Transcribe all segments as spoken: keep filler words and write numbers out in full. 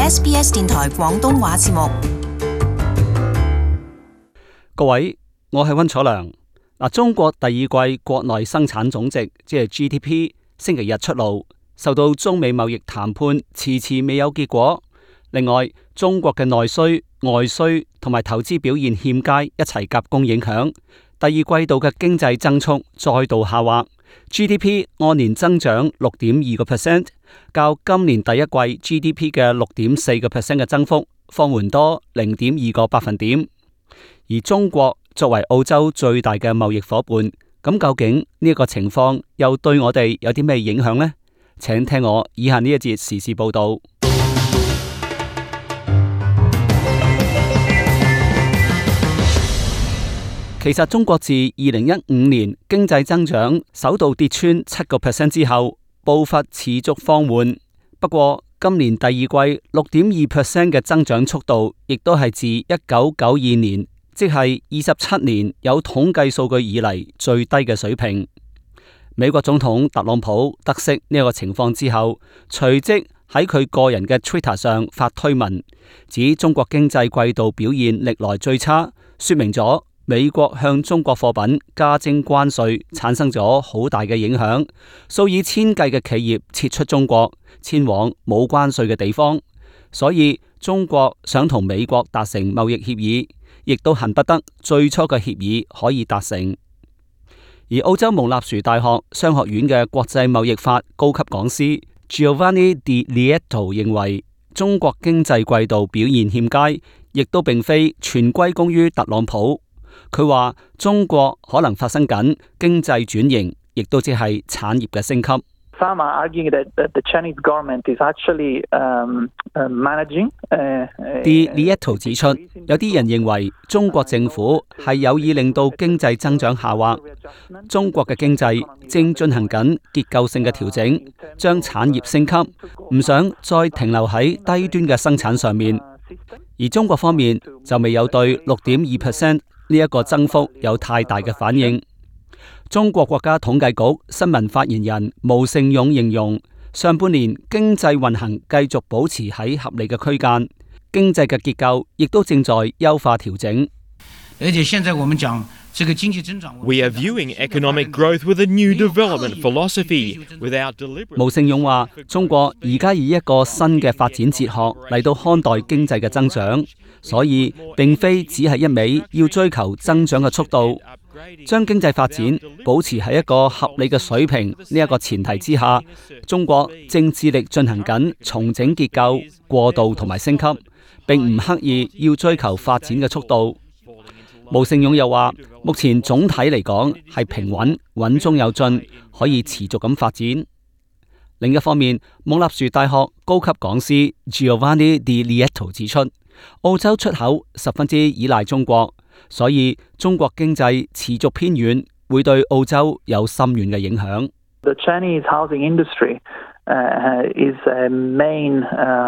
S B S 電台廣東話節目。 各位，我係溫楚良。嗱，中國第二季國內生產總值即係 G D P 星期日出爐，受到中美貿易談判遲遲未有結果。另外，中國嘅內需、外需同埋投資表現欠佳一齊夾攻影響，第二季度嘅經濟增速再度下滑 ，G D P 按年增長六點二個 percent， 較今年第一季 G D P 嘅六點四個 percent 嘅增幅放緩多零點二個百分點。而中國作為澳洲最大嘅貿易夥伴，咁究竟呢一個情況又對我哋有啲咩影響呢？請聽我以下呢一節時事報道。其實中國自二零一五年經濟增長首度跌穿七個 percent 之後，步伐持續放緩。不過今年第二季六點二 percent 嘅增長速度，亦都係自一九九二年，即係二十七年有統計數據以嚟最低嘅水平。美國總統特朗普得悉呢個情況之後，隨即喺佢個人嘅 Twitter 上發推文，指中國經濟季度表現歷來最差，說明咗美國向中國貨品加徵關稅產生咗好大嘅影響，數以千計嘅企業撤出中國，遷往冇關稅嘅地方。所以中國想同美國達成貿易協議，亦都恨不得最初嘅協議可以達成。而澳洲蒙納殊大學商學院嘅國際貿易法高級講師 Giovanni Di Lieto 認為，中國經濟季度表現欠佳，亦都並非全歸功於特朗普。佢話中國可能發生緊經濟轉型，亦都即係產業嘅升級。 Some are arguing that the Chinese government is actually um, managing. Di Lieto 指出，有啲人認為中國政府係有意令到經濟增長下滑。中國嘅經濟正進行緊結構性嘅調整，將產業升級，唔想再停留喺低端嘅生產上面。而中國方面就未有對六點二 percent 呢一個增幅有太大嘅反應。中國國家統計局新聞發言人毛盛勇形容，上半年經濟運行繼續保持喺合理嘅區間，經濟嘅結構亦都正在優化調整。 而且現在我們講這個經濟增長 We are viewing economic growth with a new development philosophy without deliberate。 毛盛勇話，中國而家以一個新嘅發展哲學嚟到看待經濟嘅增長，所以並非只係一味要追求增長嘅速度，將經濟發展保持喺一個合理嘅水平呢一個前提之下，中國正致力進行緊重整結構、過渡同埋升級，並唔刻意要追求發展嘅速度。毛盛勇又話，目前總體嚟講係平穩、穩中有進，可以持續咁發展。另一方面，蒙納殊大學高級講師 Giovanni Di Lieto 指出，澳洲出口十分之依賴中國，所以中國經濟持續偏軟，會對澳洲有深遠嘅影響。 The Chinese housing industry is a main.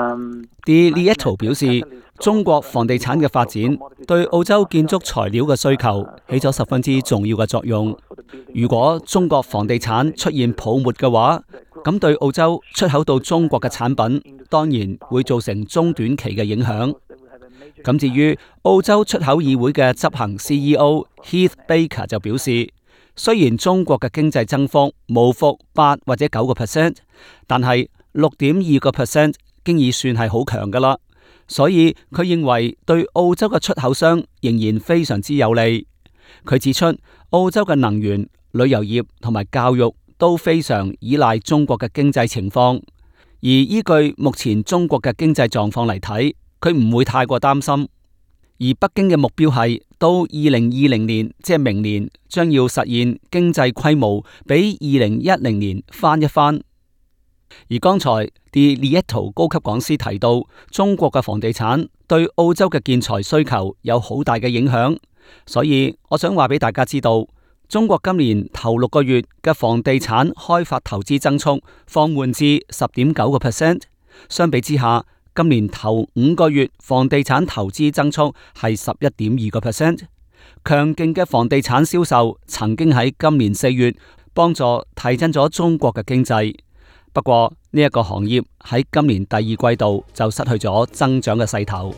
Di Lieto 表示，中國房地產嘅發展對澳洲建築材料嘅需求起咗十分之重要嘅作用。如果中國房地產出現泡沫嘅話，咁對澳洲出口到中國嘅產品當然會造成中短期嘅影響。咁至於澳洲出口議會嘅執行 C E O Heath Baker 就表示，雖然中國嘅經濟增幅冇復八或者九個 percent， 但係六點二個 percent 經已算係好強噶啦。所以佢認為對澳洲嘅出口商仍然非常之有利。佢指出，澳洲嘅能源、旅遊業同埋教育都非常依賴中國嘅經濟情況，而依據目前中國嘅經濟狀況嚟睇，佢唔會太過擔心。而北京嘅目標係到二零二零年，即係明年，將要實現經濟規模比二零一零年翻一番。而剛才 Di Lieto 高級講師提到，中國嘅房地產對澳洲嘅建材需求有好大嘅影響，所以我想話俾大家知道，中國今年頭六個月嘅房地產開發投資增速放緩至十點九個 percent， 相比之下，今年頭五個月房地產投資增速係十一點二個 percent。強勁嘅房地產銷售曾經喺今年四月幫助提振咗中國嘅經濟。 不過呢一個行業喺今年第二季度就失去咗增長嘅勢頭。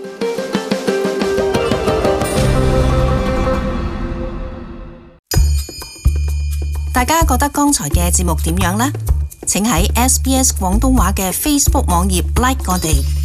大家覺得剛才嘅節目點樣呢？請喺 S B S 廣東話嘅 Facebook 網頁 like 我哋。